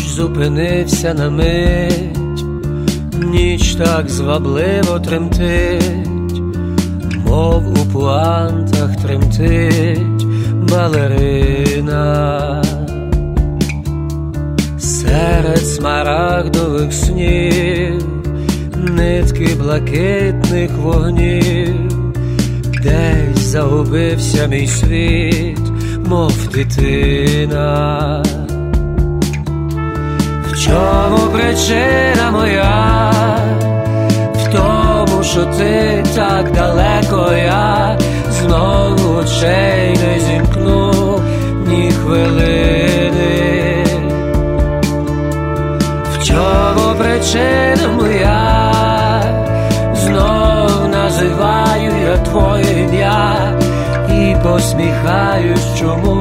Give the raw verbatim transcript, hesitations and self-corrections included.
зупинився на мить, ніч так звабливо тремтить, мов у пуантах тремтить балерина. Серед смарагдових снів нитки блакитних вогнів, десь загубився мій світ, мов дитина. В чому причина моя? В тому, що ти так далеко, я знову очей не зімкну ні хвилини. В чому причина моя? Знов називаю я твоє ім'я і посміхаюсь, чому